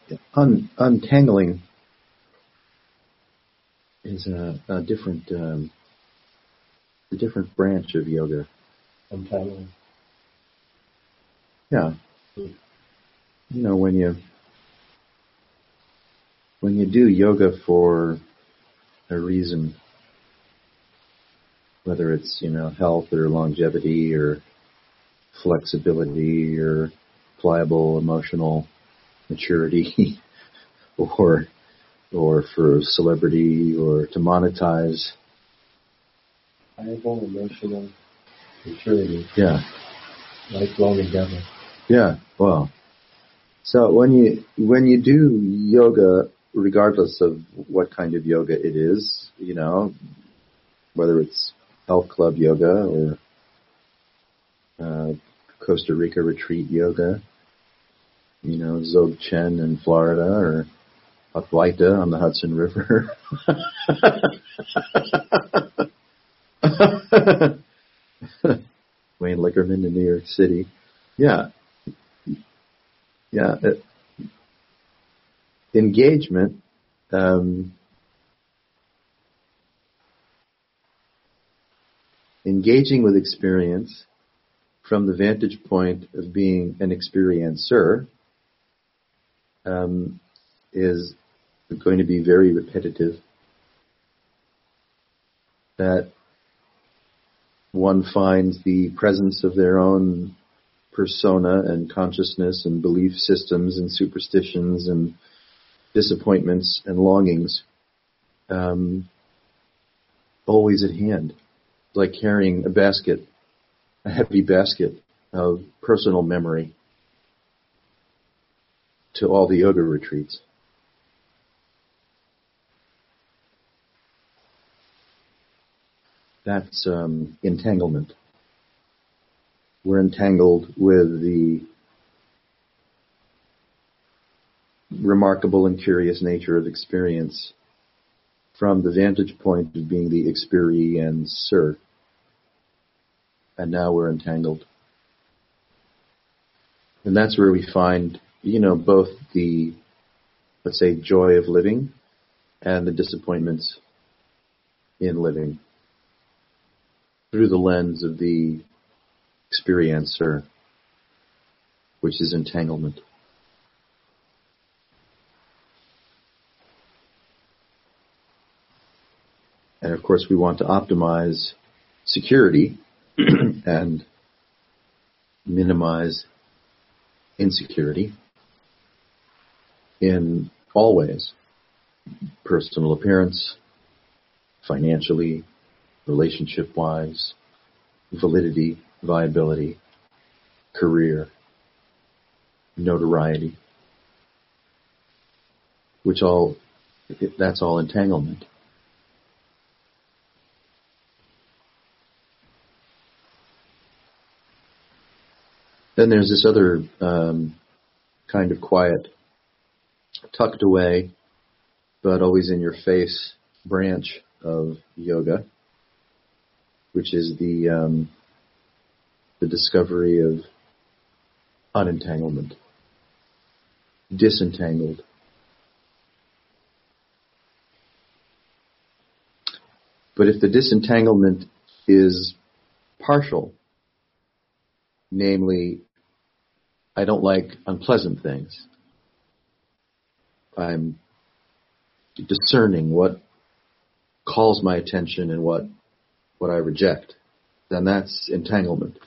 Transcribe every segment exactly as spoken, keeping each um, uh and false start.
un, untangling is a, a different um, a different branch of yoga. Untangling. Yeah. You know, when you when you do yoga for a reason, whether it's, you know, health or longevity or flexibility or pliable emotional maturity or or for celebrity or to monetize. Pliable emotional maturity. Yeah. Lifelong endeavor. Yeah. Well, so when you when you do yoga, regardless of what kind of yoga it is, you know, whether it's health club yoga or uh, Costa Rica retreat yoga, you know, Dzogchen in Florida or Advaita on the Hudson River. Wayne Lickerman in New York City. Yeah. Yeah. Uh, engagement, um, engaging with experience from the vantage point of being an experiencer um, is going to be very repetitive. That one finds the presence of their own persona and consciousness and belief systems and superstitions and disappointments and longings um, always at hand. Like carrying a basket, a heavy basket of personal memory to all the yoga retreats. That's um, entanglement. We're entangled with the remarkable and curious nature of experience from the vantage point of being the experiencer. And now we're entangled. And that's where we find, you know, both the, let's say, joy of living and the disappointments in living through the lens of the experiencer, which is entanglement. And of course, we want to optimize security and minimize insecurity in all ways. Personal appearance, financially, relationship-wise, validity, viability, career, notoriety, which all, that's all entanglement. Then there's this other um, kind of quiet, tucked away, but always in your face branch of yoga, which is the um, the discovery of unentanglement, disentangled. But if the disentanglement is partial, namely, I don't like unpleasant things, I'm discerning what calls my attention and what what I reject, then that's entanglement.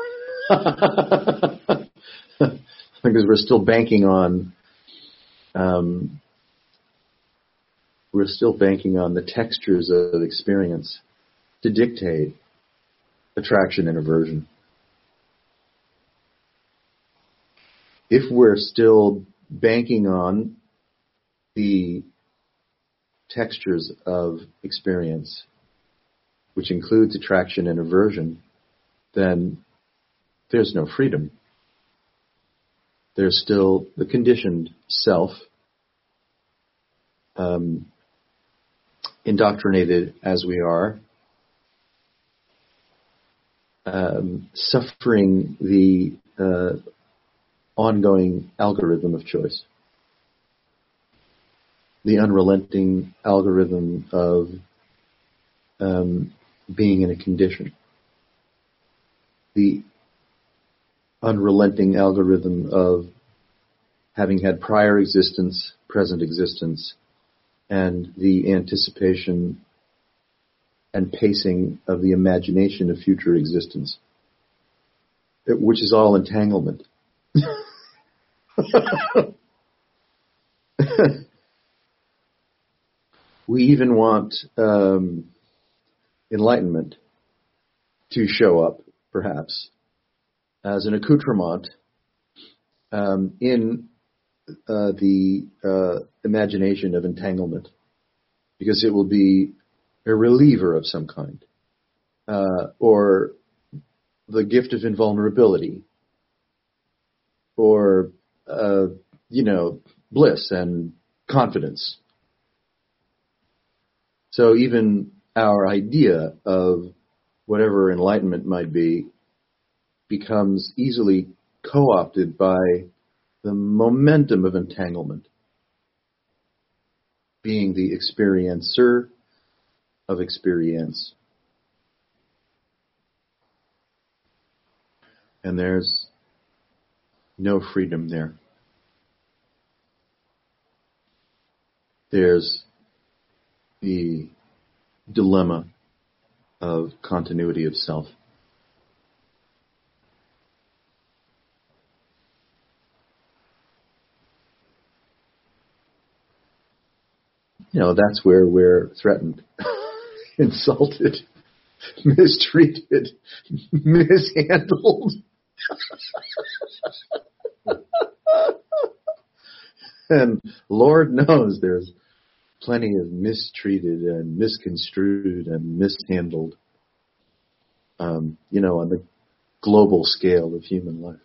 Because we're still banking on um, we're still banking on the textures of experience to dictate attraction and aversion. If we're still banking on the textures of experience, which includes attraction and aversion, then there's no freedom. There's still the conditioned self, um, indoctrinated as we are, um, suffering the uh, ongoing algorithm of choice. the unrelenting algorithm of um, being in a condition. The unrelenting algorithm of having had prior existence, present existence, and the anticipation and pacing of the imagination of future existence, it, which is all entanglement. We even want um, enlightenment to show up, perhaps, as an accoutrement um, in uh, the uh, imagination of entanglement, because it will be a reliever of some kind, uh, or the gift of invulnerability, or, uh, you know, bliss and confidence. So even our idea of whatever enlightenment might be becomes easily co-opted by the momentum of entanglement, being the experiencer of experience. And there's no freedom there. There's the dilemma of continuity of self. You know, that's where we're threatened, insulted, mistreated, mishandled. And Lord knows there's plenty of mistreated and misconstrued and mishandled, um, you know, on the global scale of human life.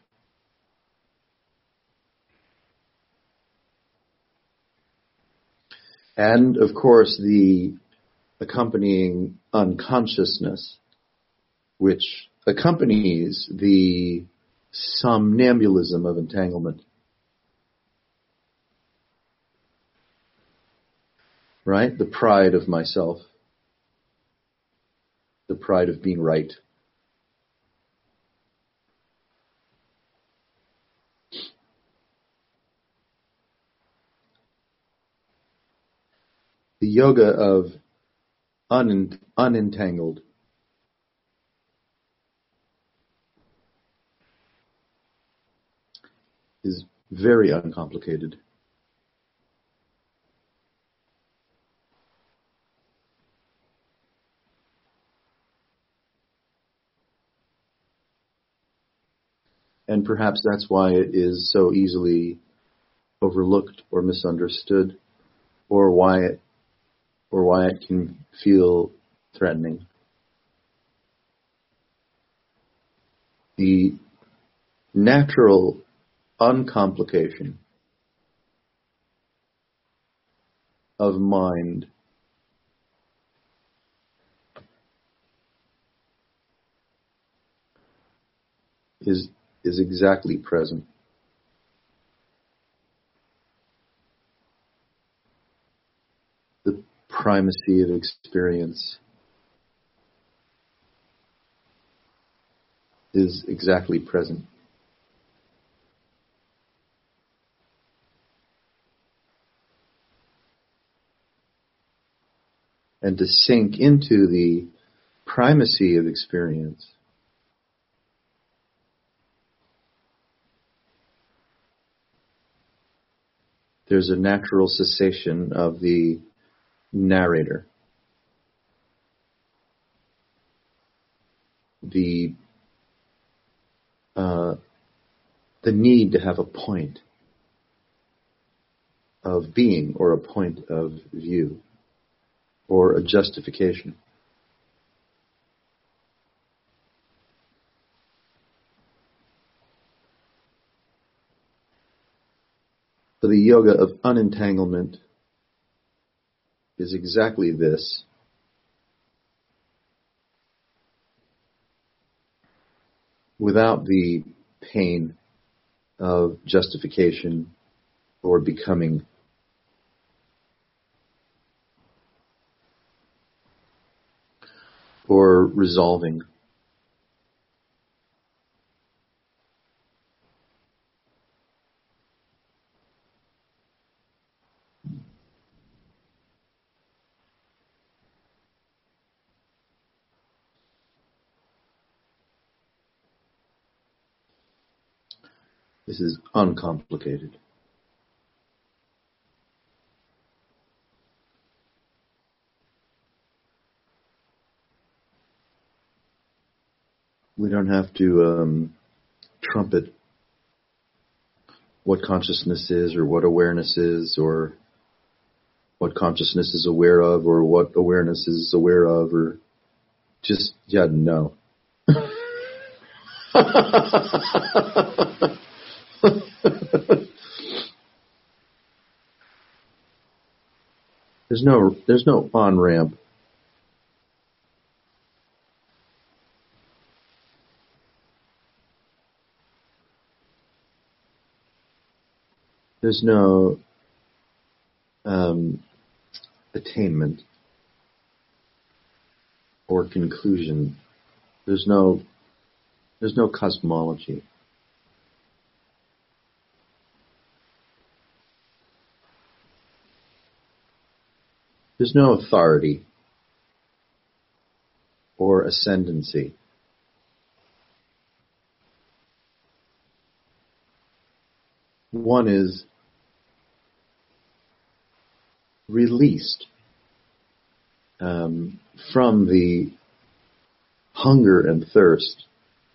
And, of course, the accompanying unconsciousness, which accompanies the somnambulism of entanglement. Right? The pride of myself. The pride of being right. The yoga of un- unentangled is very uncomplicated. And perhaps that's why it is so easily overlooked or misunderstood, or why it, or why it can feel threatening. The natural uncomplication of mind is is exactly present. The primacy of experience is exactly present. And to sink into the primacy of experience there's a natural cessation of the narrator. The uh, the need to have a point of being or a point of view or a justification. So the yoga of unentanglement is exactly this. Without the pain of justification or becoming. or resolving. This is uncomplicated. We don't have to um, trumpet what consciousness is or what awareness is or what consciousness is aware of or what awareness is aware of, or just, yeah, no. There's no, there's no on-ramp. There's no um, attainment or conclusion. There's no, there's no cosmology. There's no authority or ascendancy. One is released um, from the hunger and thirst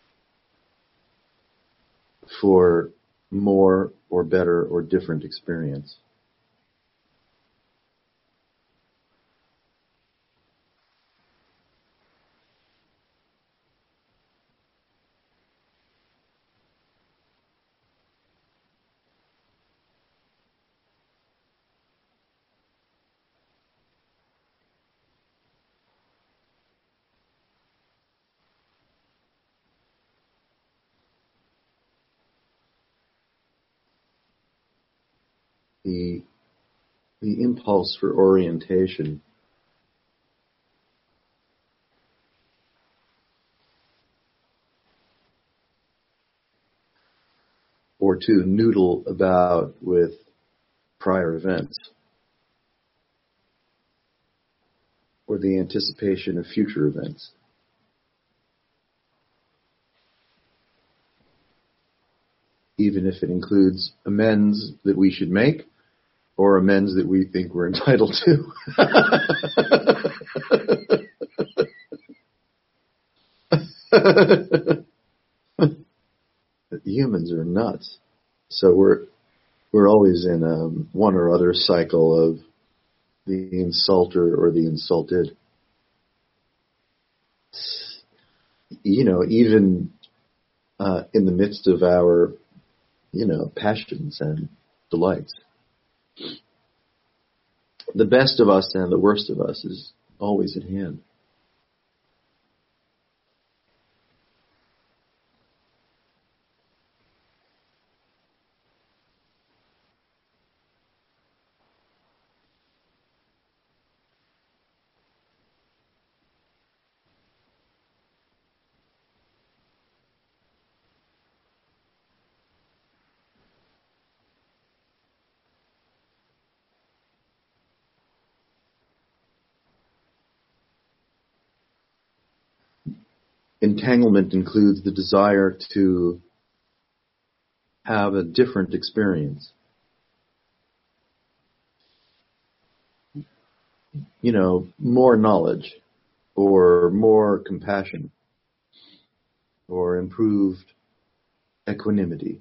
for more or better or different experience. The, the impulse for orientation or to noodle about with prior events or the anticipation of future events. Even if it includes amends that we should make or amends that we think we're entitled to. Humans are nuts. So we're we're always in um, one or other cycle of the insulter or the insulted. You know, even uh, in the midst of our, you know, passions and delights. The best of us and the worst of us is always at hand. Entanglement includes the desire to have a different experience. You know, more knowledge or more compassion or improved equanimity.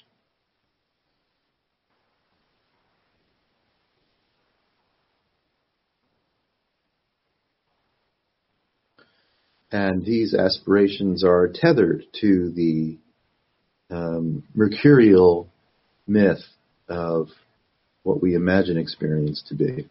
And these aspirations are tethered to the um, mercurial myth of what we imagine experience to be.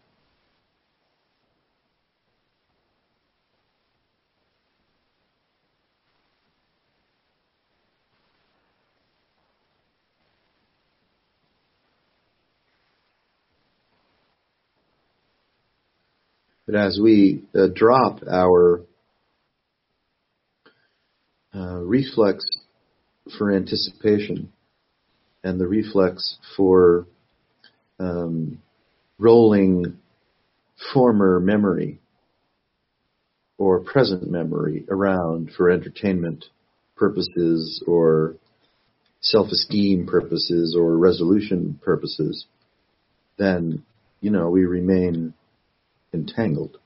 But as we uh, drop our uh, reflex for anticipation and the reflex for um, rolling former memory or present memory around for entertainment purposes or self-esteem purposes or resolution purposes, then, you know, we remain entangled.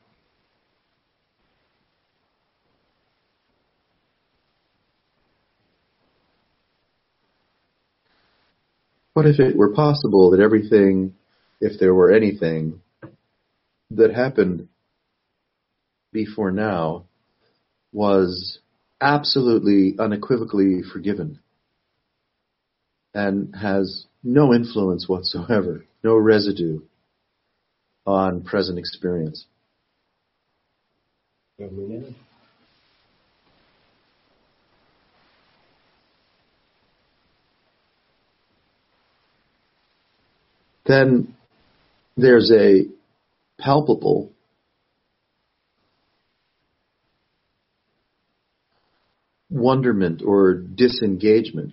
What if it were possible that everything, if there were anything that happened before now, was absolutely, unequivocally forgiven and has no influence whatsoever, no residue on present experience? Then there's a palpable wonderment or disengagement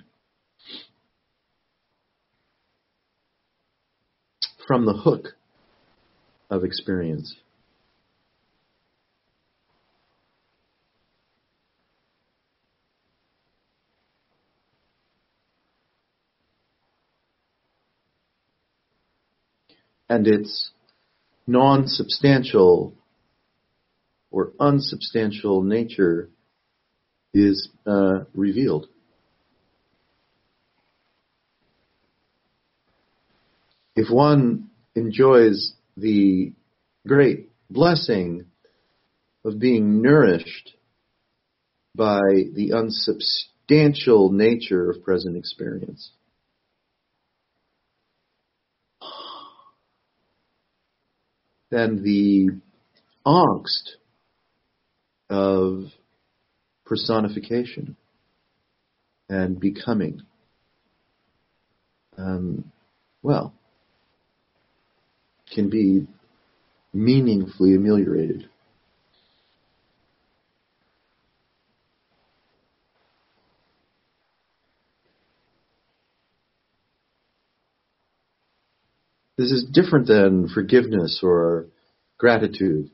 from the hook of experience. And its non-substantial or unsubstantial nature is uh, revealed. If one enjoys the great blessing of being nourished by the unsubstantial nature of present experience, then the angst of personification and becoming, um, well, can be meaningfully ameliorated. This is different than forgiveness or gratitude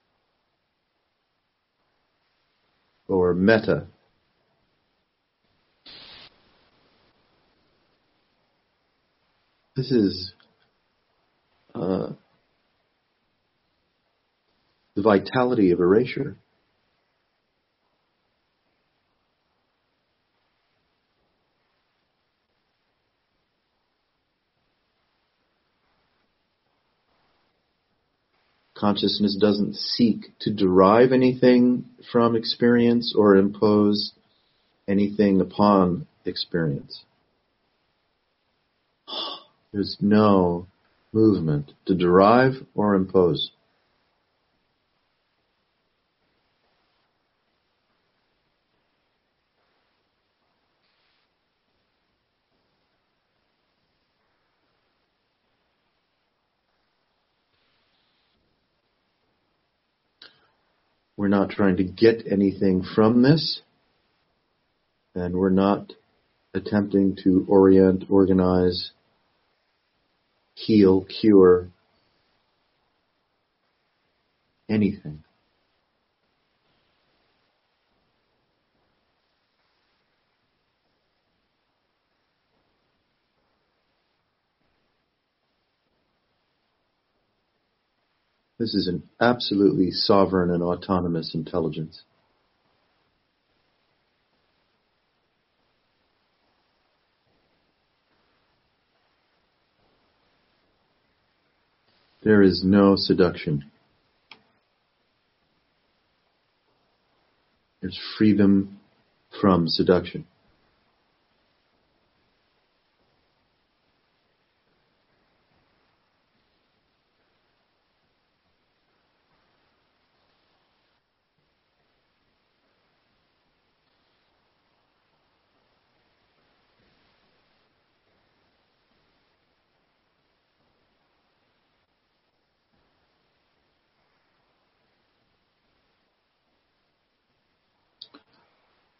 or metta. This is uh, the vitality of erasure. Consciousness doesn't seek to derive anything from experience or impose anything upon experience. There's no movement to derive or impose. We're not trying to get anything from this, and we're not attempting to orient, organize, heal, cure anything. This is an absolutely sovereign and autonomous intelligence. There is no seduction. There's freedom from seduction.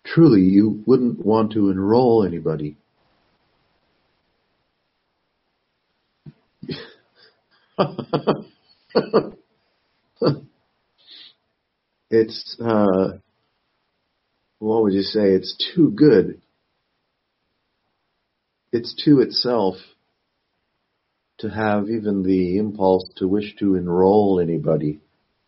truly you wouldn't want to enroll anybody. It's, uh, what would you say? It's too good. It's to itself to have even the impulse to wish to enroll anybody.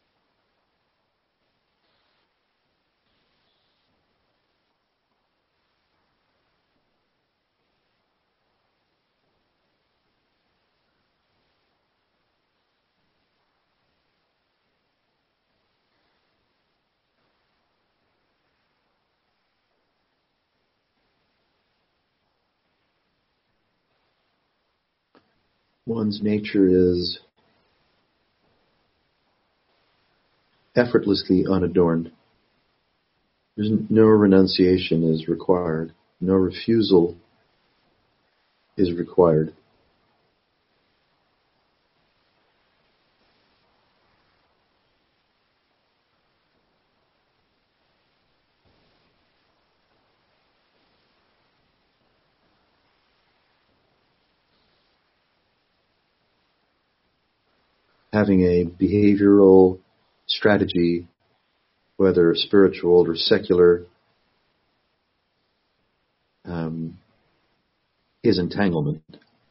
One's nature is effortlessly unadorned. There's no renunciation is required. No refusal is required. Having a behavioral strategy, whether spiritual or secular, um, is entanglement.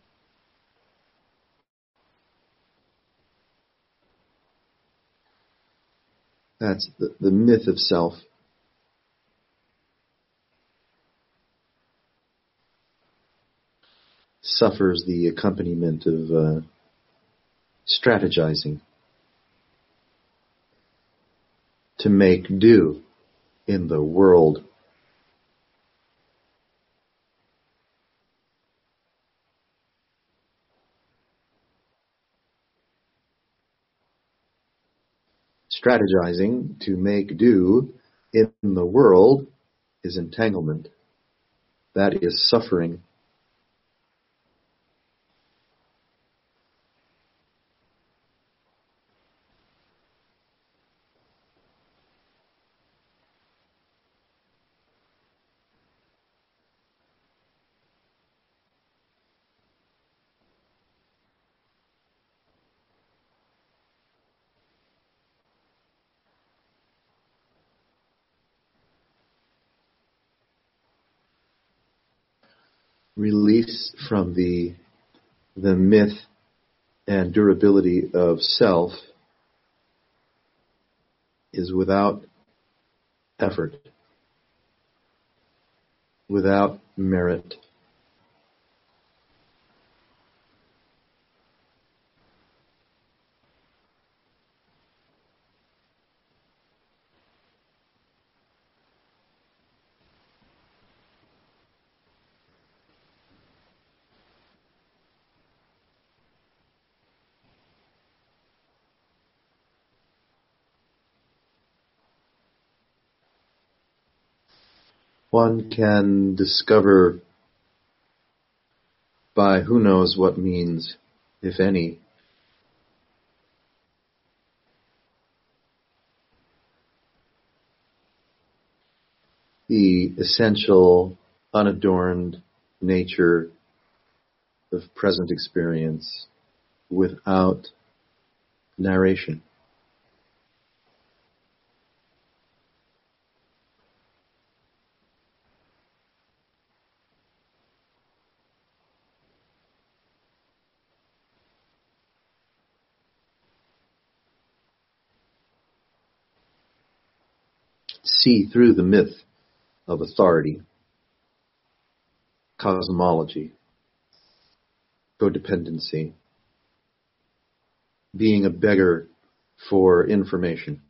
That's the, the myth of self. Suffers the accompaniment of uh, strategizing to make do in the world. Strategizing to make do in the world is entanglement. That is suffering. Release from the the myth and durability of self is without effort, without merit. One can discover by who knows what means, if any, the essential, unadorned nature of present experience without narration. See through the myth of authority, cosmology, codependency, being a beggar for information.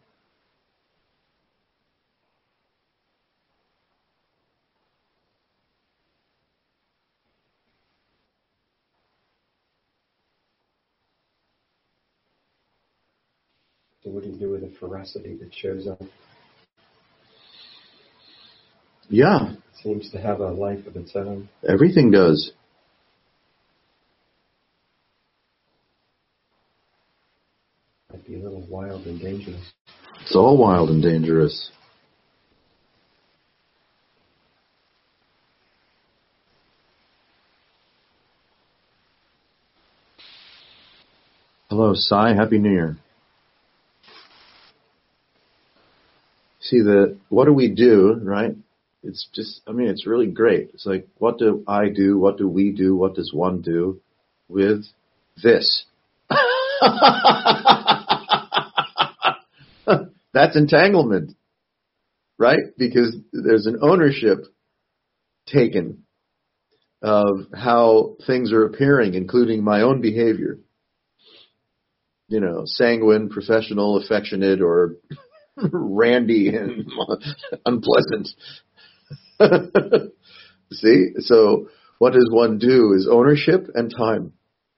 So what do you do with the ferocity that shows up? Yeah. It seems to have a life of its own. Everything does. Might be a little wild and dangerous. It's all wild and dangerous. Hello, Sai. Happy New Year. See, the what do we do, right? It's just, I mean, it's really great. It's like, what do I do? What do we do? What does one do with this? That's entanglement, right? Because there's an ownership taken of how things are appearing, including my own behavior. You know, sanguine, professional, affectionate, or randy and unpleasant. See? So what does one do is ownership and time.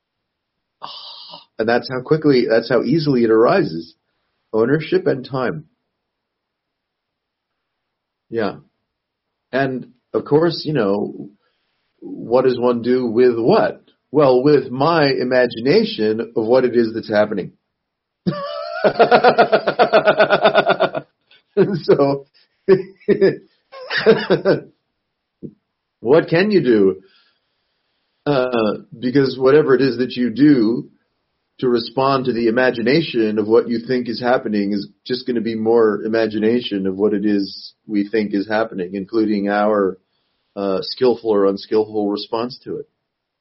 And that's how quickly, that's how easily it arises. Ownership and time. Yeah. And of course, you know, what does one do with what? Well, with my imagination of what it is that's happening. So, what can you do? Uh, because whatever it is that you do to respond to the imagination of what you think is happening is just going to be more imagination of what it is we think is happening, including our uh, skillful or unskillful response to it.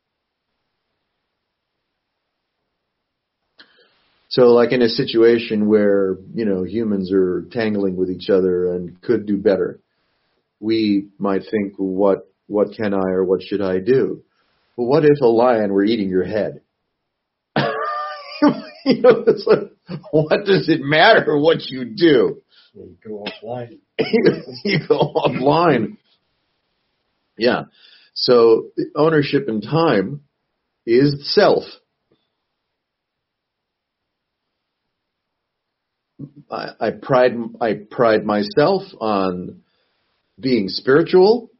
So like in a situation where, you know, humans are tangling with each other and could do better, we might think, what what can I or what should I do? Well, what if a lion were eating your head? You know, it's like, what does it matter what you do? Yeah, you go offline. You go offline. Yeah. So ownership in time is self. I, I pride I pride myself on being spiritual,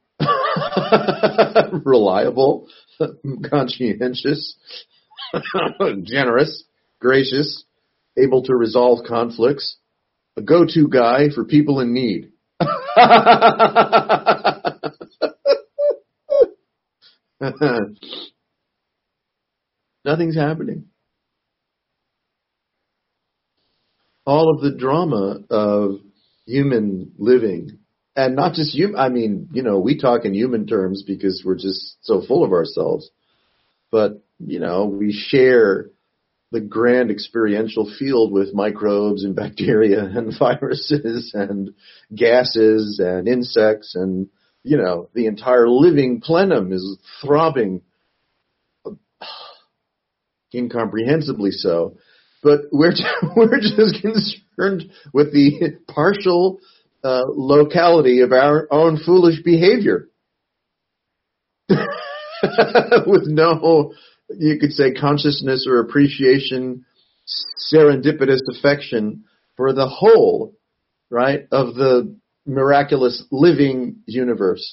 reliable, conscientious, generous, gracious, able to resolve conflicts, a go-to guy for people in need. Nothing's happening. All of the drama of human living, and not just human, I mean, you know, we talk in human terms because we're just so full of ourselves, but, you know, we share the grand experiential field with microbes and bacteria and viruses and gases and insects, and, you know, the entire living plenum is throbbing, incomprehensibly so. But we're we're just concerned with the partial uh, locality of our own foolish behavior, with no, you could say, consciousness or appreciation, serendipitous affection for the whole, right, of the miraculous living universe.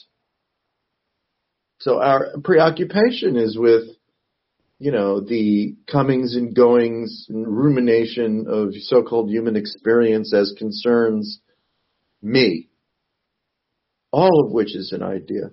So our preoccupation is with, you know, the comings and goings and rumination of so-called human experience as concerns me, all of which is an idea.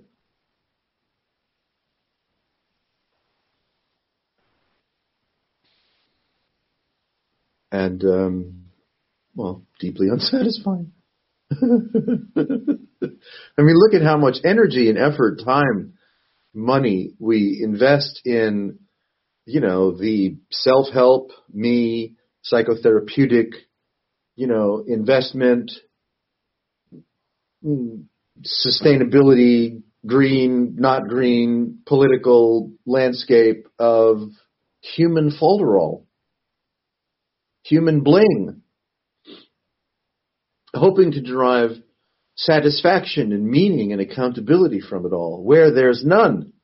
And, um, well, deeply unsatisfying. I mean, look at how much energy and effort, time, money we invest in, you know, the self-help, me, psychotherapeutic, you know, investment, sustainability, green, not green, political landscape of human folderol, human bling, hoping to derive satisfaction and meaning and accountability from it all, where there's none.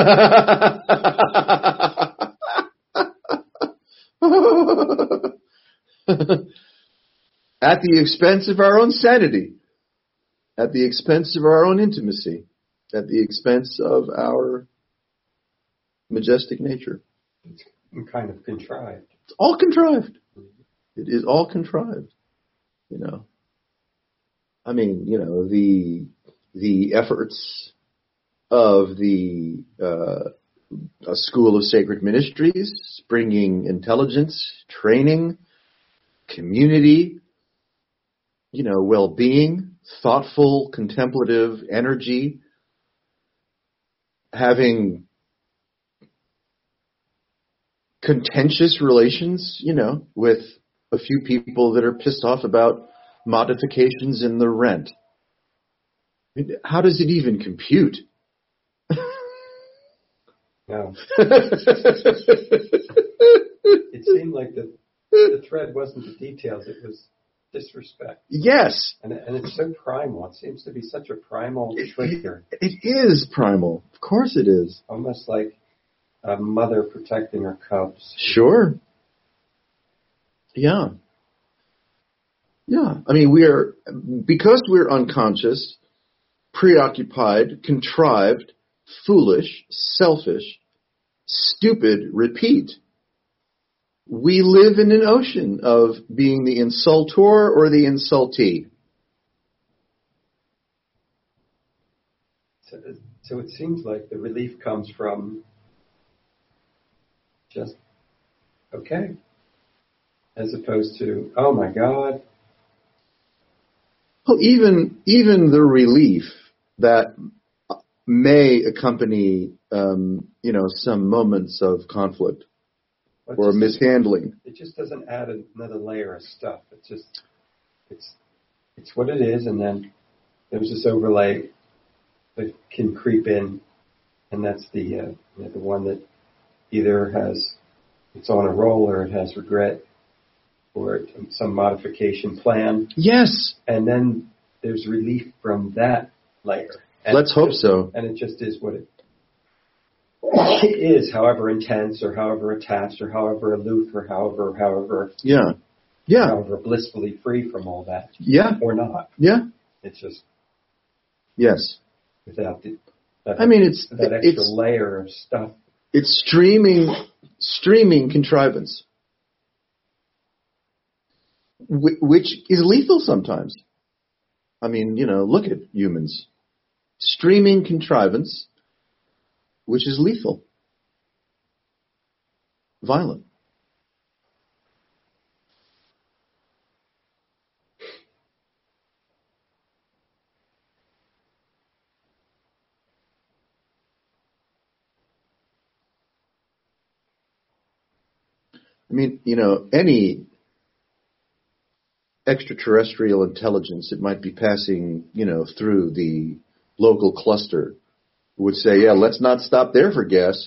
At the expense of our own sanity, at the expense of our own intimacy, at the expense of our majestic nature. It's kind of contrived. It's all contrived. It is all contrived. You know, I mean, you know, the the efforts of the uh, a school of sacred ministries, bringing intelligence, training, community, you know, well-being, thoughtful, contemplative energy, having contentious relations, you know, with a few people that are pissed off about modifications in the rent. I mean, how does it even compute? No. It seemed like the, the thread wasn't the details, it was disrespect. Yes. And, and it's so primal. It seems to be such a primal trigger. It, it is primal. Of course it is. Almost like a mother protecting her cubs. Sure. Yeah. Yeah. I mean, we are, because we're unconscious, preoccupied, contrived, foolish, selfish, stupid, repeat. We live in an ocean of being the insultor or the insultee. So, so it seems like the relief comes from just, okay, as opposed to, oh my God. Well, even even the relief that may accompany, um, you know, some moments of conflict Well, or just, mishandling. it just doesn't add another layer of stuff. It's just, it's, it's what it is, and then there's this overlay that can creep in, and that's the uh, you know, the one that either has, it's on a roll, or it has regret, or some modification plan. Yes. And then there's relief from that layer. And Let's hope so. And it just is what it is, however intense, or however attached, or however aloof, or however, however, Yeah. Yeah. however blissfully free from all that. Yeah. Or not. Yeah. It's just Yes. without the, that, I mean, it's that extra it's layer of stuff. it's streaming streaming contrivance, wh- which is lethal sometimes. I mean, you know, look at humans. Streaming contrivance, which is lethal, violent. I mean, you know, any extraterrestrial intelligence that might be passing, you know, through the local cluster would say, yeah, let's not stop there for gas.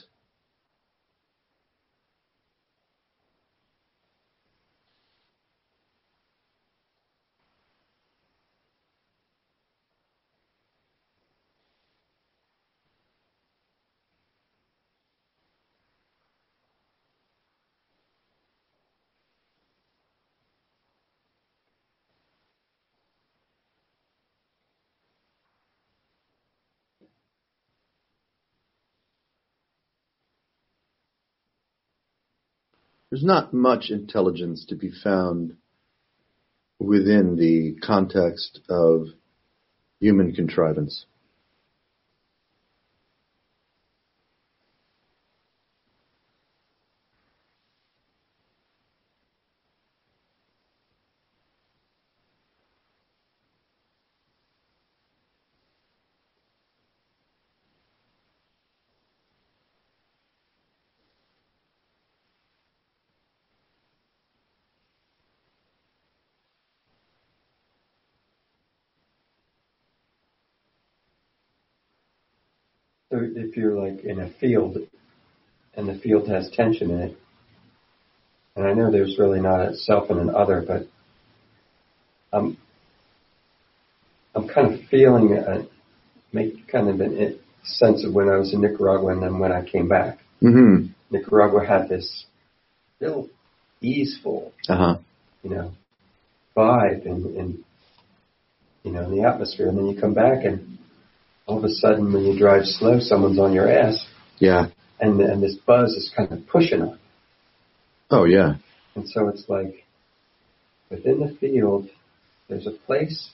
There's not much intelligence to be found within the context of human contrivance. So if you're like in a field, and the field has tension in it, and I know there's really not a self and an other, but I'm, I'm kind of feeling a, make kind of a sense of when I was in Nicaragua and then when I came back. Mm-hmm. Nicaragua had this real easeful, Uh-huh. you know, vibe and, and, you know, the atmosphere. And then you come back and all of a sudden when you drive slow, someone's on your ass. Yeah. And, and this buzz is kind of pushing on. Oh, yeah. And so it's like within the field, there's a place,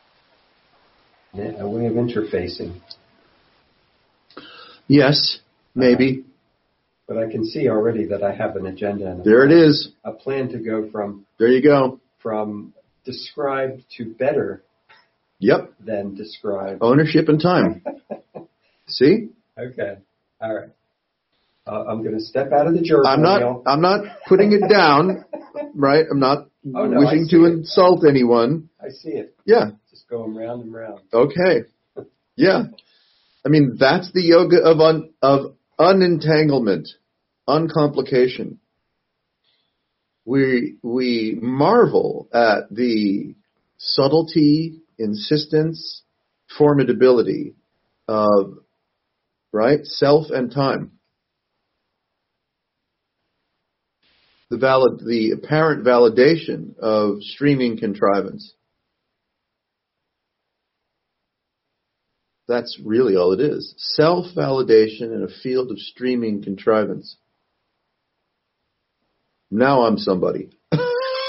a way of interfacing. Yes. Maybe. Uh, but I can see already that I have an agenda. And a there plan, it is. A plan to go from. There you go. From described to better. Yep. Than described. Ownership and time. See? Okay. All right. Uh, I'm going to step out of the jerk. I'm not. Wheel. I'm not putting it down. Right. I'm not oh, no, wishing to it. insult anyone. I see it. Yeah. Just going round and round. Okay. Yeah. I mean, that's the yoga of un, of unentanglement, uncomplication. We we marvel at the subtlety, insistence, formidability of, right, self and time. The valid, the apparent validation of streaming contrivance. That's really all it is. Self-validation in a field of streaming contrivance. Now I'm somebody. But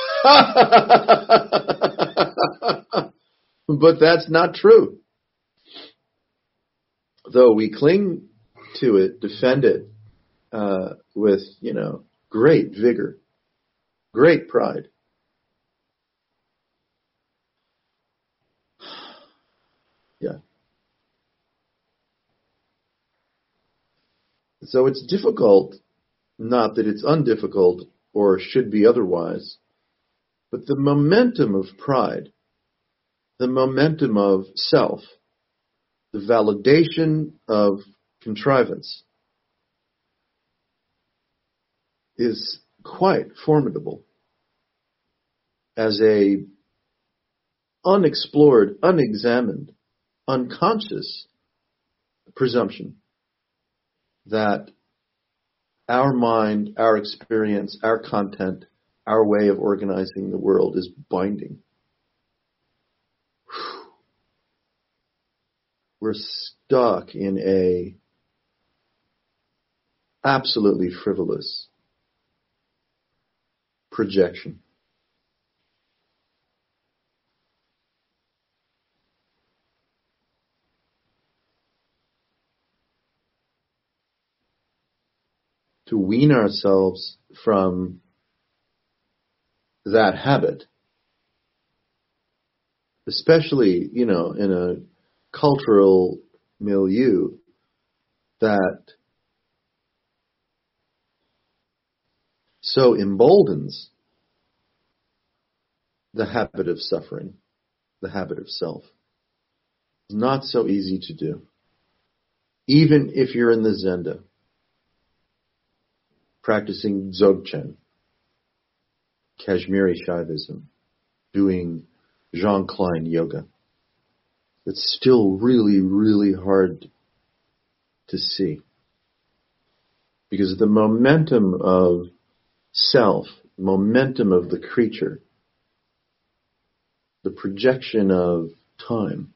that's not true. Though we cling to it, defend it uh, with, you know, great vigor, great pride. Yeah. So it's difficult, not that it's undifficult or should be otherwise, but the momentum of pride, the momentum of self, the validation of contrivance is quite formidable as a unexplored, unexamined, unconscious presumption that our mind, our experience, our content, our way of organizing the world is binding. We're stuck in a absolutely frivolous projection. To wean ourselves from that habit, especially, you know, in a cultural milieu that so emboldens the habit of suffering, the habit of self. It's not so easy to do. Even if you're in the Zenda, practicing Dzogchen, Kashmiri Shaivism, doing Jean Klein yoga. It's still really, really hard to see. Because the momentum of self, momentum of the creature, the projection of time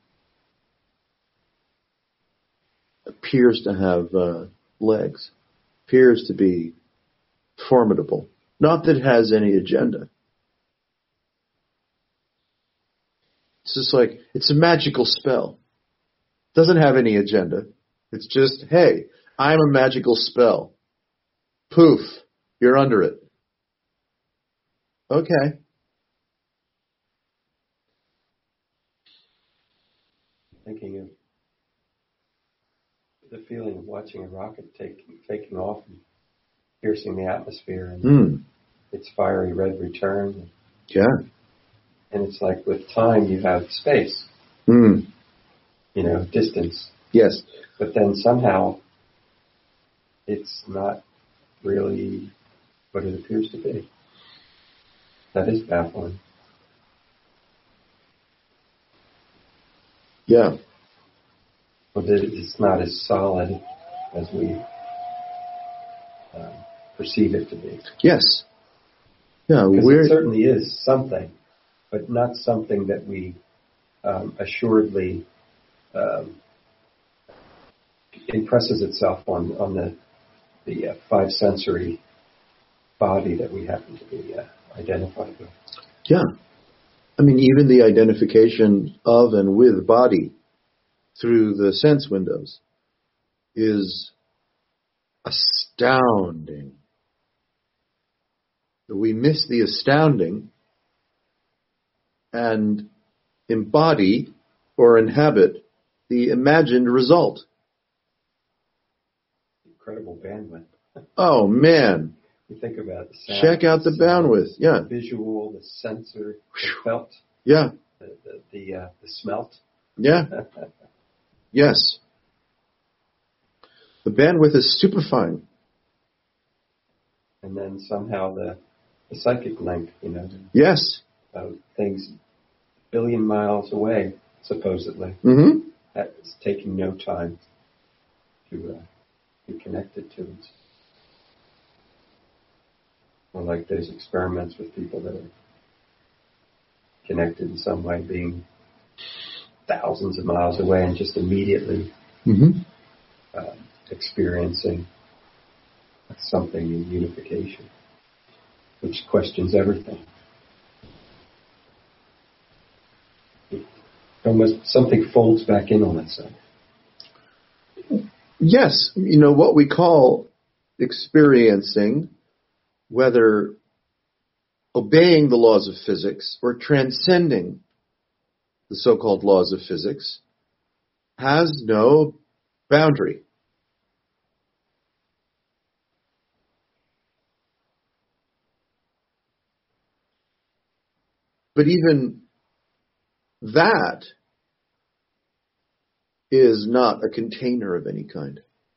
appears to have uh, legs, appears to be formidable. Not that it has any agenda. It's just like, it's a magical spell. It doesn't have any agenda. It's just, hey, I'm a magical spell. Poof, you're under it. Okay. Thinking of the feeling of watching a rocket take, taking off and piercing the atmosphere and mm. its fiery red return. Yeah. And it's like with time you have space. Mm. You know, distance. Yes. But then somehow it's not really what it appears to be. That is baffling. Yeah. But it's not as solid as we uh, perceive it to be. Yes. Yeah, because we're... it certainly is something, but not something that we um, assuredly um, impresses itself on on the the uh, five sensory body that we happen to be uh, identified with. Yeah. I mean, even the identification of and with body through the sense windows is astounding. We miss the astounding and embody or inhabit the imagined result. Incredible bandwidth. Oh, man. You think about the sound. Check out the bandwidth. Yeah. The visual, the sensor, the felt. Yeah. The, the, the, uh, the smelt. Yeah. Yes. The bandwidth is stupefying. And then somehow the, the psychic link, you know. Yes. Uh, things a billion miles away, supposedly. Mm-hmm. That's taking no time to uh, be connected to it. Or like those experiments with people that are connected in some way, being thousands of miles away and just immediately mm-hmm. uh, experiencing something in unification, which questions everything. It almost something folds back in on itself. Yes, you know, what we call experiencing, whether obeying the laws of physics or transcending the so-called laws of physics, has no boundary. But even that is not a container of any kind.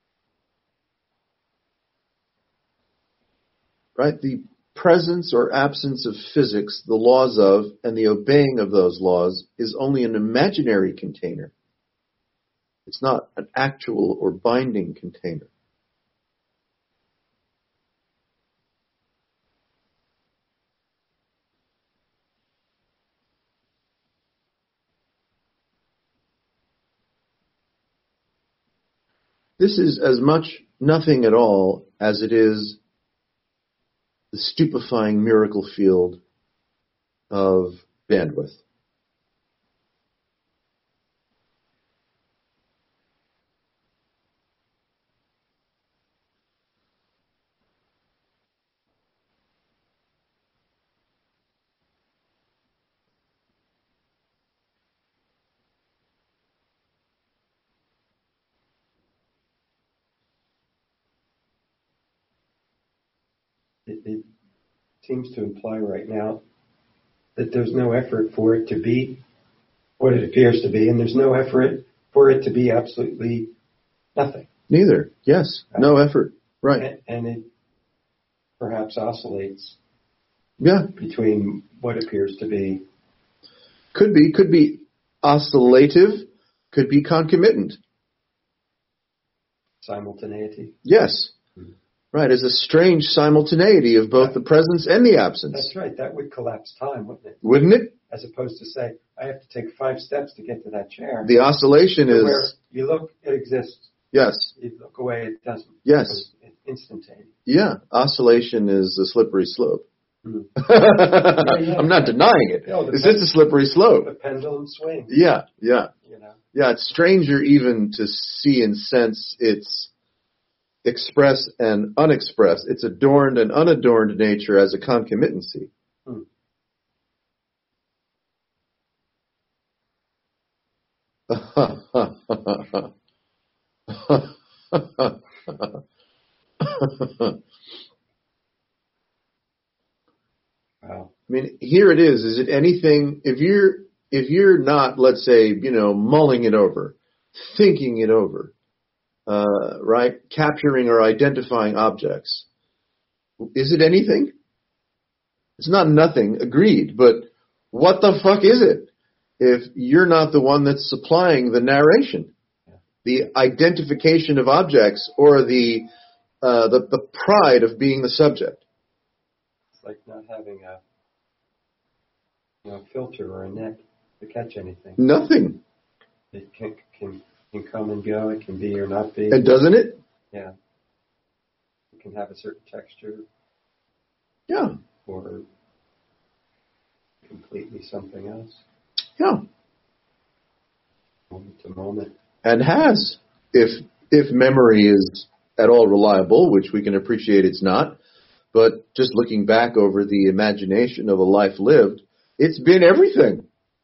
Right? The presence or absence of physics, the laws of, and the obeying of those laws is only an imaginary container. It's not an actual or binding container. This is as much nothing at all as it is the stupefying miracle field of bandwidth. It, it seems to imply right now that there's no effort for it to be what it appears to be, and there's no effort for it to be absolutely nothing. Neither. Yes. Right. No effort. Right. And, and it perhaps oscillates yeah. between what appears to be. Could be. Could be oscillative. Could be concomitant. Simultaneity. Yes. Hmm. Right. It's a strange simultaneity of both that, the presence and the absence. That's right. That would collapse time, wouldn't it? Wouldn't it? As opposed to say, I have to take five steps to get to that chair. The oscillation is... Where you look, it exists. Yes. You look away, it doesn't. Yes. It's instantaneous. Yeah. Oscillation is a slippery slope. Mm-hmm. yeah, yeah. I'm not denying it. No, it's just a slippery slope. The pendulum swings. Yeah, yeah. You know? Yeah, it's stranger even to see and sense its express and unexpressed, its adorned and unadorned nature as a concomitancy. Hmm. Wow. I mean, here it is. Is it anything, if you're, if you're not, let's say, you know, mulling it over, thinking it over, uh, right, capturing or identifying objects, is it anything? It's not nothing, agreed, but what the fuck is it if you're not the one that's supplying the narration, the identification of objects, or the, uh, the, the pride of being the subject? Like not having a you know, filter or a net to catch anything. Nothing. It can, can can come and go. It can be or not be. And doesn't it? Yeah. It can have a certain texture. Yeah. Or completely something else. Yeah. Moment to moment. And has, if if memory is at all reliable, which we can appreciate it's not, but just looking back over the imagination of a life lived, it's been everything.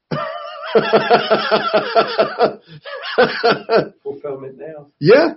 Fulfillment now. Yeah.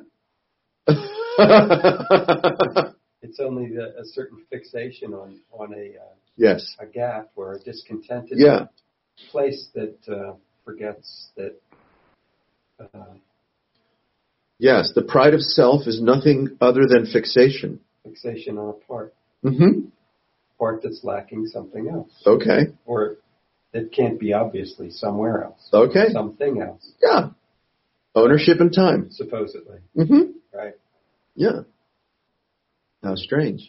It's only the, a certain fixation on on a uh, yes a gap or a discontented yeah. place that uh, forgets that. Uh, yes, the pride of self is nothing other than fixation. Fixation on a part. Mm-hmm. Part that's lacking something else. Okay. Or it can't be obviously somewhere else. Okay. Something else. Yeah. Ownership and time. Supposedly. Mm-hmm. Right. Yeah. How strange.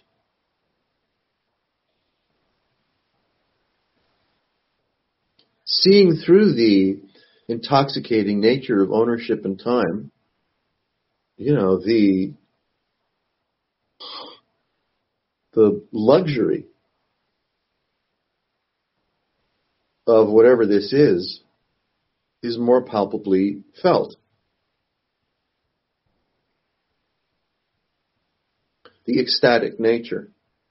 Seeing through the intoxicating nature of ownership and time, you know, the the luxury of whatever this is, is more palpably felt. The ecstatic nature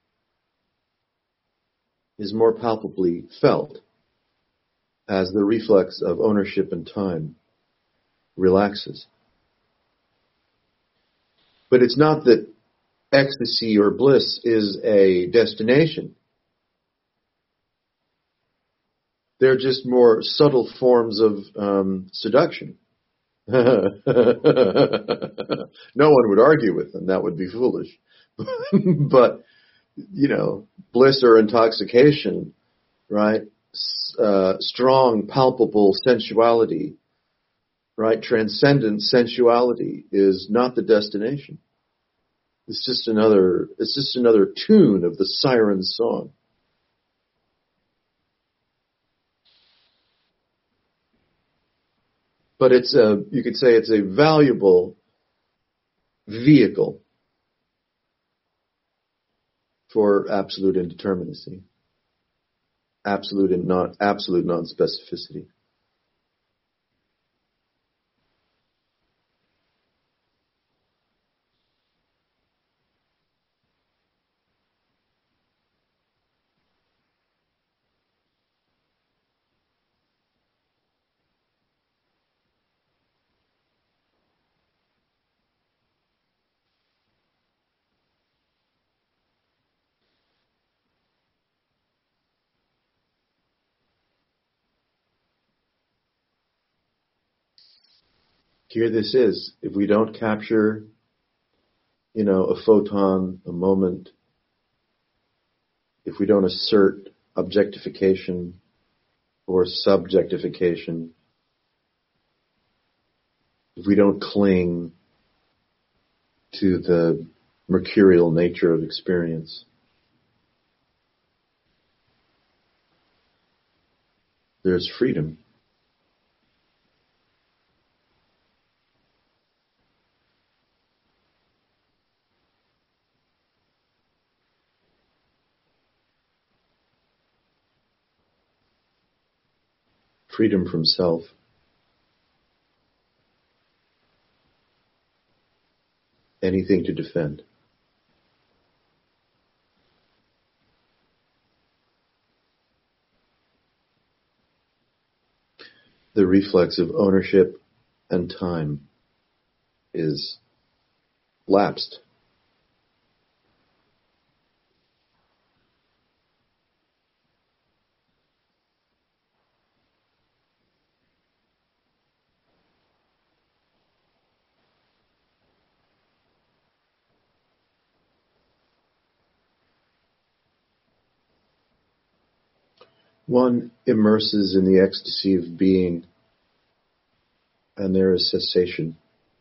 is more palpably felt as the reflex of ownership and time relaxes. But it's not that ecstasy or bliss is a destination. They're just more subtle forms of um, seduction. No one would argue with them. That would be foolish. But, you know, bliss or intoxication, right? Uh, strong, palpable sensuality, right? Transcendent sensuality is not the destination. It's just another, it's just another tune of the siren song. But it's a, you could say it's a valuable vehicle for absolute indeterminacy, absolute and not absolute non-specificity. Here this is. If we don't capture, you know, a photon, a moment, if we don't assert objectification or subjectification, if we don't cling to the mercurial nature of experience, there's freedom. Freedom from self. Anything to defend. The reflex of ownership and time is lapsed. One immerses in the ecstasy of being, and there is cessation.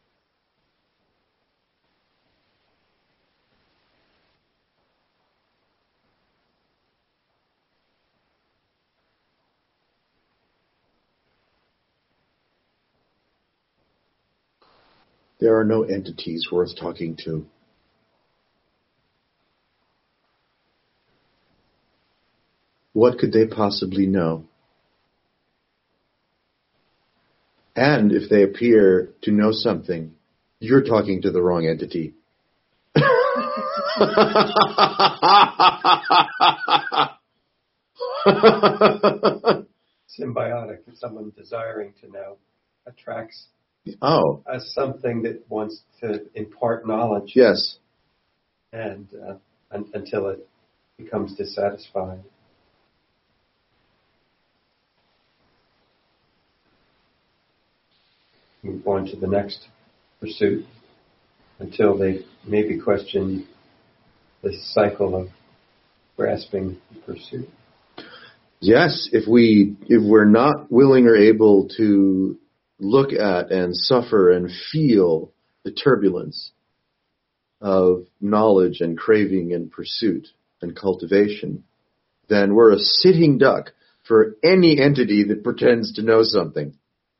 There are no entities worth talking to. What could they possibly know? And if they appear to know something, you're talking to the wrong entity. Symbiotic. Someone desiring to know attracts Oh. as something that wants to impart knowledge. Yes. And uh, un- until it becomes dissatisfied. Move on to the next pursuit until they maybe question the cycle of grasping pursuit. Yes, if we if we're not willing or able to look at and suffer and feel the turbulence of knowledge and craving and pursuit and cultivation, then we're a sitting duck for any entity that pretends to know something.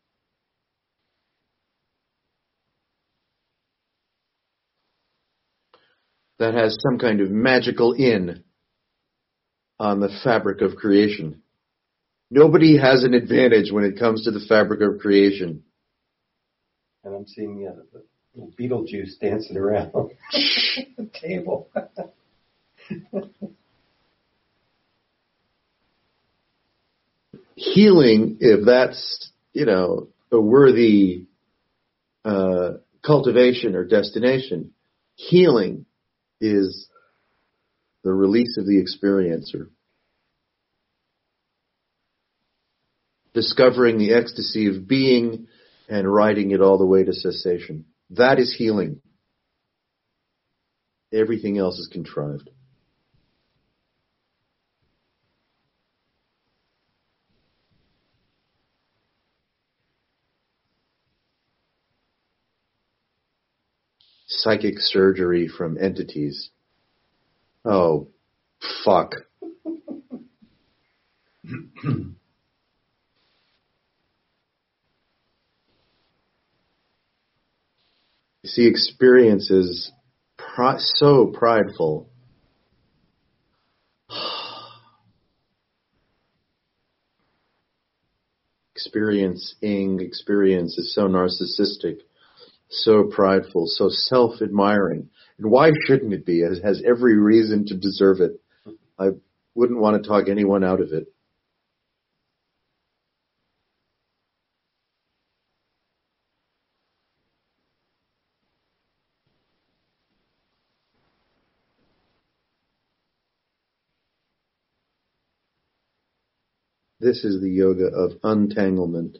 That has some kind of magical in on the fabric of creation. Nobody has an advantage when it comes to the fabric of creation. And I'm seeing uh, the little Beetlejuice dancing around the table. Healing, if that's, you know, a worthy uh, cultivation or destination, healing is the release of the experiencer. Discovering the ecstasy of being and riding it all the way to cessation. That is healing. Everything else is contrived. Psychic surgery from entities. Oh, fuck. You see, experience is pri- so prideful. Experiencing experience is so narcissistic, so prideful, so self-admiring. And why shouldn't it be? It has every reason to deserve it. I wouldn't want to talk anyone out of it. This is the yoga of untanglement.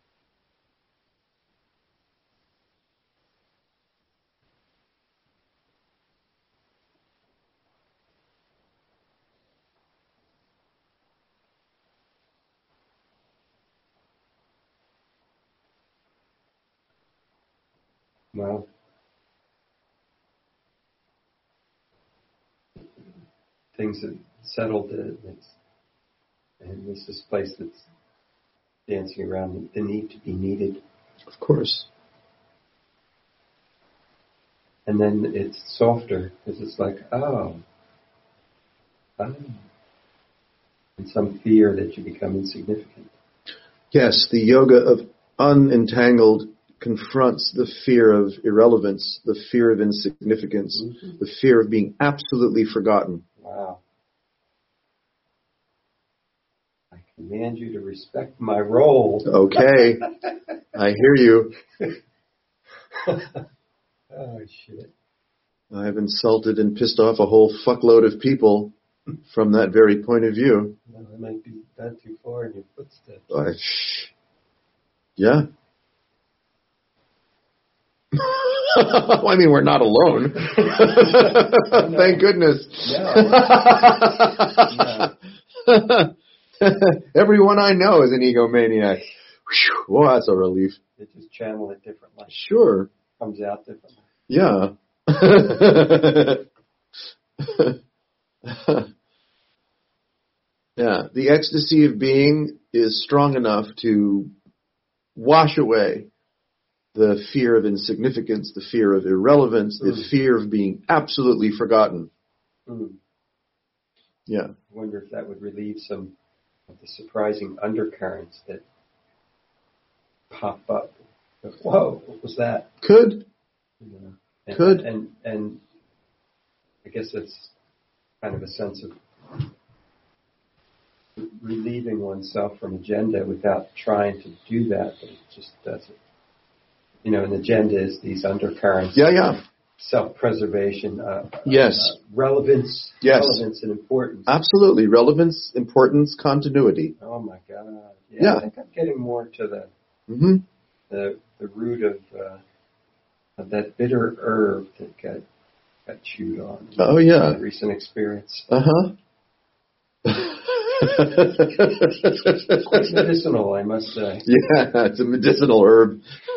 Well, things have settled, and it's and this is a place that's dancing around the need to be needed. Of course. And then it's softer because it's like, oh, oh. And some fear that you become insignificant. Yes, the yoga of unentangled confronts the fear of irrelevance, the fear of insignificance, mm-hmm. the fear of being absolutely forgotten. Wow. I command you to respect my role. Okay. I hear you. Oh, shit. I've insulted and pissed off a whole fuckload of people from that very point of view. Well, I might be not too far in your footsteps. I, shh. Yeah. I mean, we're not alone. Thank goodness. No. No. Everyone I know is an egomaniac. Well, that's a relief. They just channel it differently. Sure. Comes out differently. Yeah. Yeah. The ecstasy of being is strong enough to wash away the fear of insignificance, the fear of irrelevance, mm. the fear of being absolutely forgotten. Mm. Yeah. I wonder if that would relieve some of the surprising undercurrents that pop up. Whoa, what was that? Could. You know, and, Could. And, and I guess it's kind of a sense of relieving oneself from agenda without trying to do that, but it just doesn't. You know, an agenda is these undercurrents. Yeah, yeah. Self-preservation. Uh, Yes. Uh, relevance. Yes. Relevance and importance. Absolutely. Relevance, importance, continuity. Oh my God. Yeah, Yeah. I think I'm getting more to the Mm-hmm. the the root of uh, of that bitter herb that got got chewed on. Oh, yeah. In recent experience. Uh-huh. Quite medicinal, I must say. Yeah, it's a medicinal herb.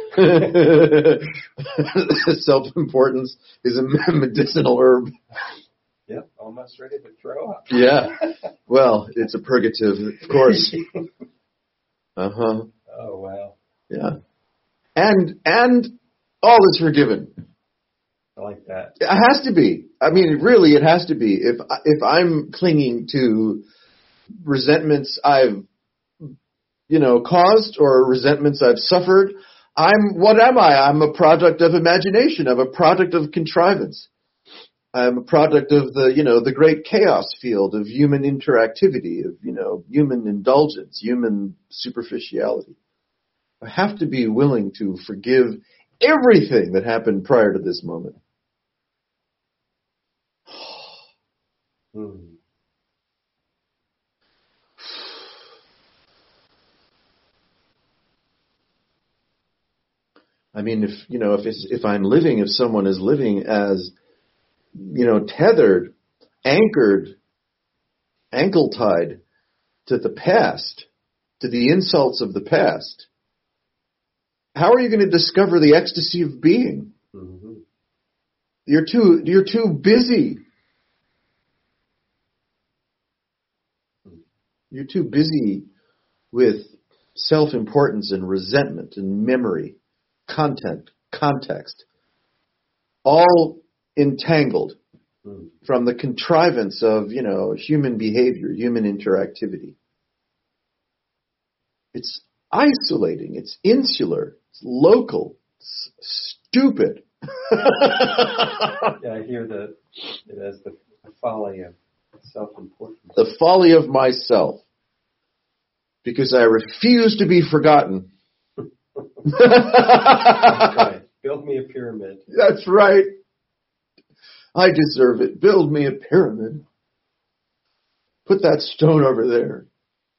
Self-importance is a medicinal herb. Yep, almost ready to throw up. Yeah. Well, it's a purgative, of course. Uh-huh. Oh, wow. Yeah. And and all is forgiven. I like that. It has to be. I mean, really, it has to be. If if I'm clinging to resentments I've, you know, caused or resentments I've suffered, I'm, what am I? I'm a product of imagination. I'm a product of contrivance. I'm a product of the, you know, the great chaos field of human interactivity, of, you know, human indulgence, human superficiality. I have to be willing to forgive everything that happened prior to this moment. Hmm. I mean, if, you know, if it's, if I'm living, if someone is living as, you know, tethered, anchored, ankle-tied to the past, to the insults of the past, how are you going to discover the ecstasy of being? Mm-hmm. You're too, you're too busy. You're too busy with self-importance and resentment and memory, content, context, all entangled Mm. from the contrivance of, you know, human behavior, human interactivity. It's isolating, it's insular, it's local, it's stupid. Yeah, I hear the it has the, the folly of self-importance. The folly of myself, because I refuse to be forgotten. That's right. Build me a pyramid. That's right. I deserve it. Build me a pyramid. Put that stone over there.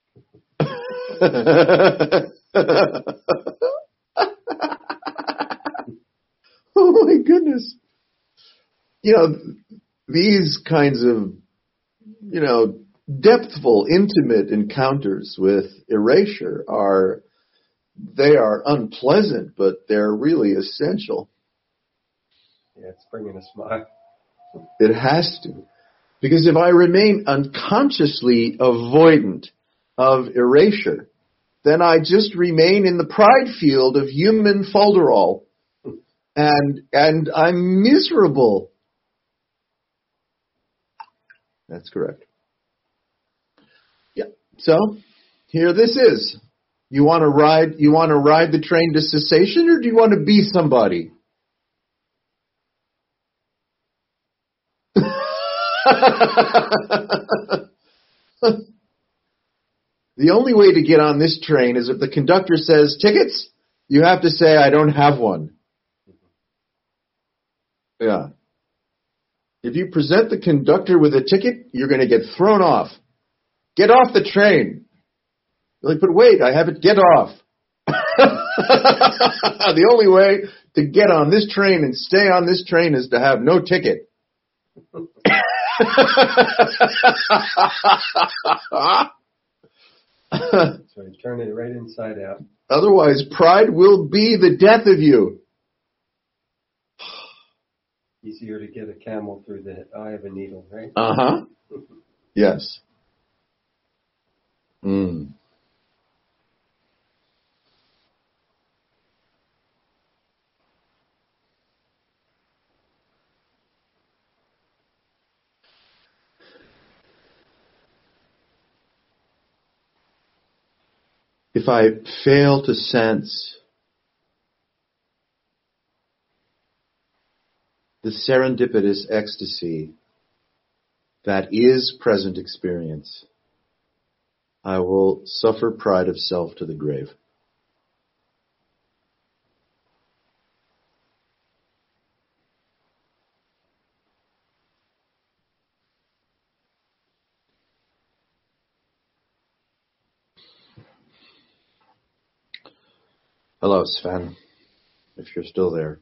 Oh my goodness. You know, these kinds of, you know, depthful, intimate encounters with erasure are, they are unpleasant, but they're really essential. Yeah, it's bringing a smile. It has to. Because if I remain unconsciously avoidant of erasure, then I just remain in the pride field of human folderol. And, and I'm miserable. That's correct. Yeah. So, here this is. You want to ride, you want to ride the train to cessation, or do you want to be somebody? The only way to get on this train is if the conductor says, tickets, you have to say, I don't have one. Yeah. If you present the conductor with a ticket, you're going to get thrown off. Get off the train. You're like, but wait, I have it. Get off. The only way to get on this train and stay on this train is to have no ticket. So you turn it right inside out. Otherwise, pride will be the death of you. Easier to get a camel through the eye of a needle, right? Uh-huh. Yes. Mm. If I fail to sense the serendipitous ecstasy that is present experience, I will suffer pride of self to the grave. Hello, Sven, if you're still there.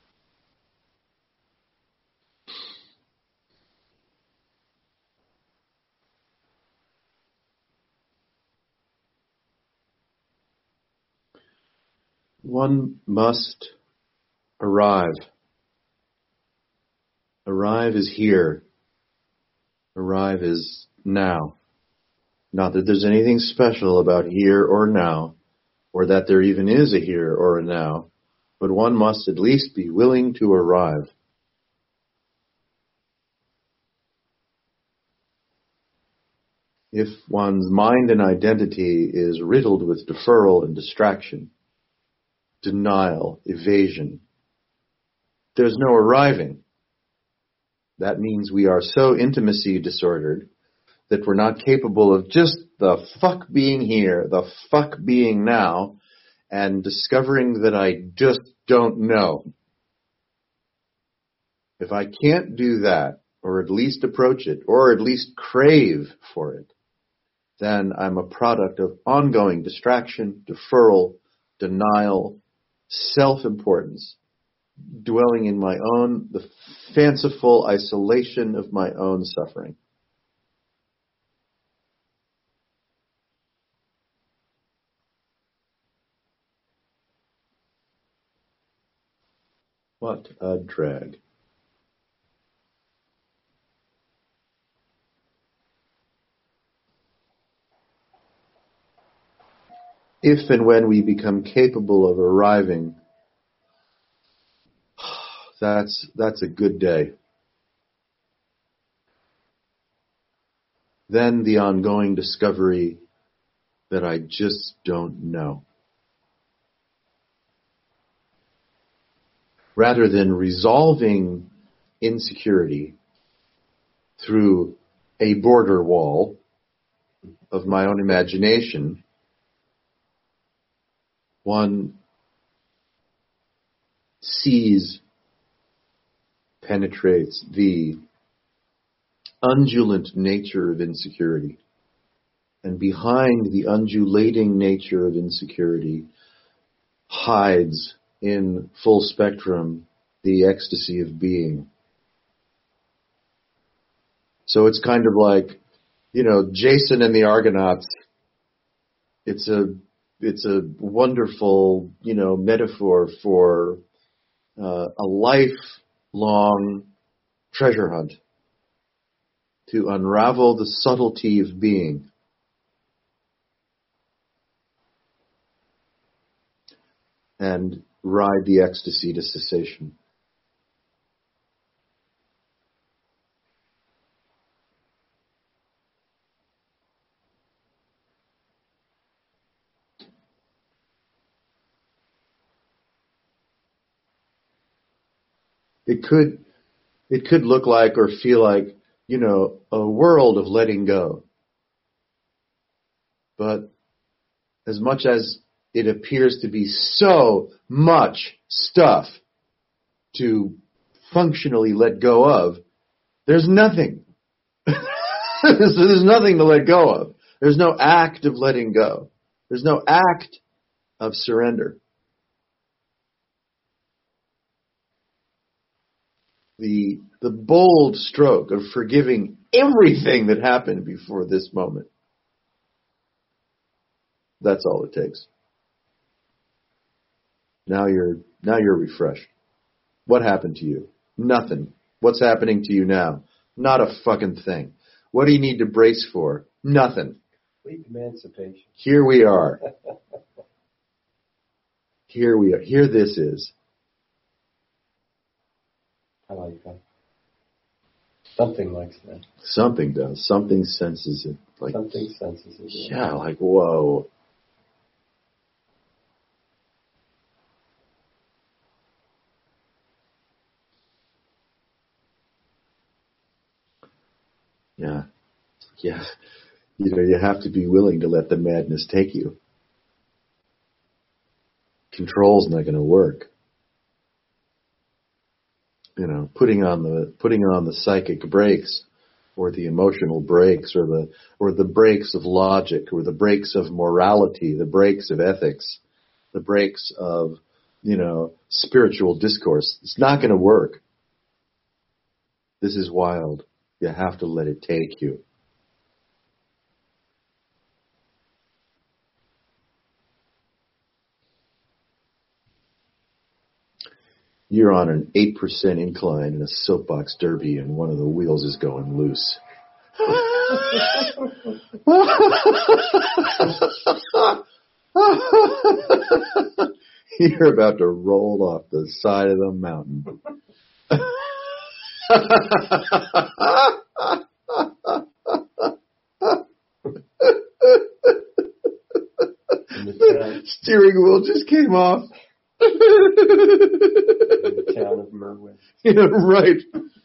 One must arrive. Arrive is here. Arrive is now. Not that there's anything special about here or now, or that there even is a here or a now, but one must at least be willing to arrive. If one's mind and identity is riddled with deferral and distraction, denial, evasion, there's no arriving. That means we are so intimacy disordered that we're not capable of just the fuck being here, the fuck being now, and discovering that I just don't know. If I can't do that, or at least approach it, or at least crave for it, then I'm a product of ongoing distraction, deferral, denial, self-importance, dwelling in my own, the fanciful isolation of my own suffering. What a drag. If and when we become capable of arriving, that's that's a good day. Then the ongoing discovery that I just don't know. Rather than resolving insecurity through a border wall of my own imagination, one sees, penetrates the undulant nature of insecurity. And behind the undulating nature of insecurity hides in full spectrum the ecstasy of being. So it's kind of like, you know, Jason and the Argonauts. It's a it's a wonderful, you know, metaphor for uh, a lifelong treasure hunt to unravel the subtlety of being. And ride the ecstasy to cessation. It could, it could look like or feel like, you know, a world of letting go. But as much as it appears to be so much stuff to functionally let go of, there's nothing. So there's nothing to let go of. There's no act of letting go. There's no act of surrender. The, the bold stroke of forgiving everything that happened before this moment. That's all it takes. Now you're, now you're refreshed. What happened to you? Nothing. What's happening to you now? Not a fucking thing. What do you need to brace for? Nothing. Complete emancipation. Here we are. Here we are. Here this is. I like that. Something likes that. Something does. Something senses it. Like, Something senses it. yeah, like, whoa. Yeah. Yeah. You know, you have to be willing to let the madness take you. Control's not going to work. You know, putting on the putting on the psychic brakes, or the emotional brakes, or the or the brakes of logic, or the brakes of morality, the brakes of ethics, the brakes of, you know, spiritual discourse. It's not going to work. This is wild. You have to let it take you. You're on an eight percent incline in a soapbox derby and one of the wheels is going loose. You're about to roll off the side of the mountain. The steering wheel just came off. In the town of Merwin. Yeah, right.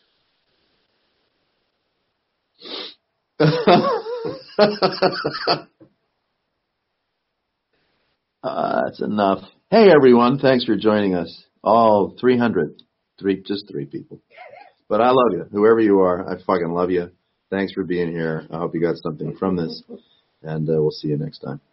uh, that's enough. Hey, everyone. Thanks for joining us. All three hundred. Three, just three people. But I love you. Whoever you are, I fucking love you. Thanks for being here. I hope you got something from this. And uh, we'll see you next time.